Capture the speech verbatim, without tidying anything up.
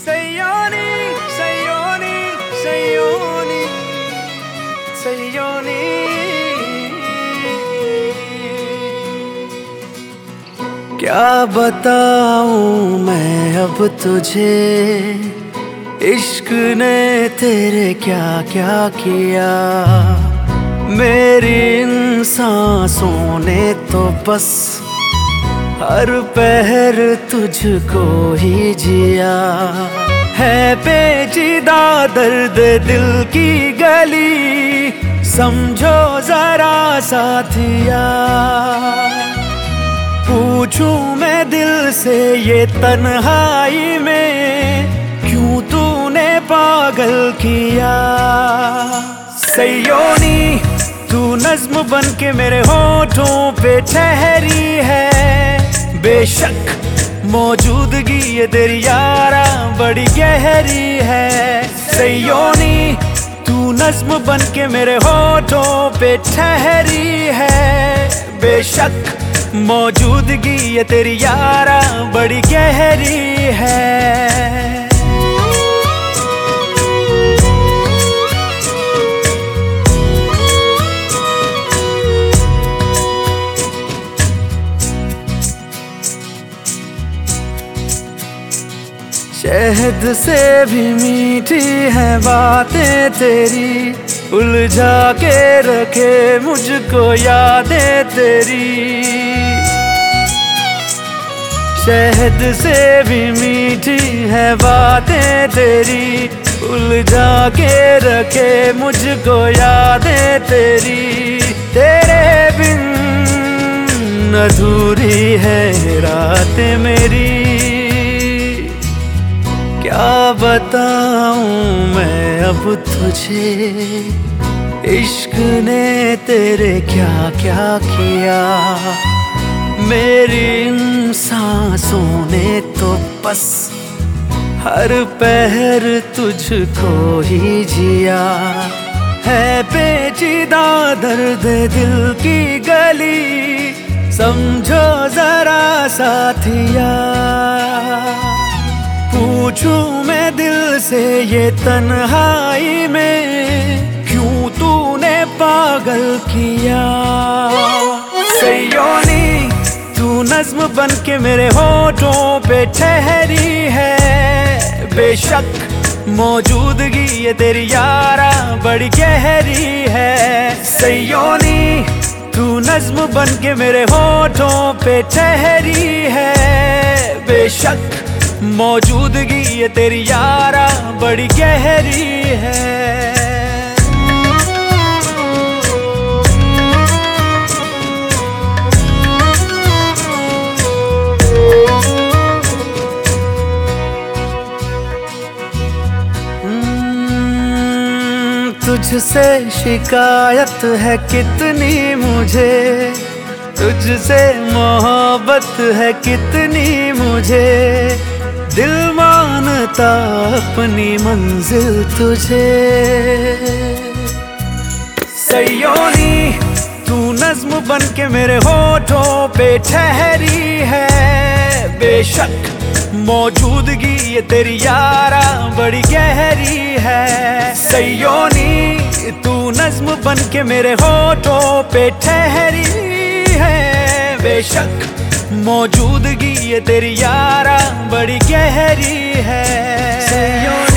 Sayoni, Sayoni, Sayoni, Sayoni। क्या बताऊं मैं अब तुझे, इश्क ने तेरे क्या क्या किया। मेरी इन सांसों ने तो बस हर पहर तुझको ही जिया। है पेचीदा दर्द दिल की गली, समझो जरा साथिया। पूछूं मैं दिल से ये तन्हाई में, क्यों तूने पागल किया। सयोनी तू नज्म बन के मेरे होठों पे ठहरी है। बेशक मौजूदगी ये तेरी यारा बड़ी गहरी है। सयोनी तू नज्म बन के मेरे होठों पे ठहरी है। बेशक मौजूदगी ये तेरी यारा बड़ी गहरी है। शहद से भी मीठी है बातें तेरी, उलझा के रखे मुझको यादें तेरी। शहद से भी मीठी है बातें तेरी, उलझा के रखे मुझको यादें तेरी। तेरे बिन अधूरी है रातें मेरी। क्या बताऊं मैं अब तुझे, इश्क ने तेरे क्या क्या किया। मेरी इन सांसों ने तो बस हर पहर तुझको ही जिया। है पेचीदा दर्द दिल की गली, समझो जरा साथिया। पूछूं मैं दिल से ये तन्हाई में, क्यों तूने पागल किया। सयोनी तू नज्म बन के मेरे होठों पे ठहरी है। बेशक मौजूदगी ये तेरी यारा बड़ी गहरी है। सयोनी तू नज्म बन के मेरे होठों पे ठहरी है। बेशक मौजूदगी ये तेरी यारा बड़ी गहरी है। तुझसे शिकायत है कितनी मुझे, तुझसे मोहब्बत है कितनी मुझे। दिल मानता अपनी मंजिल तुझे। सयोनी तू नज्म बन के मेरे होठों पे ठहरी है। बेशक मौजूदगी ये तेरी यारा बड़ी गहरी है। सयोनी तू नज्म बन के मेरे होठों पे ठहरी है। बेशक मौजूदगी ये तेरी यारा बड़ी गहरी है।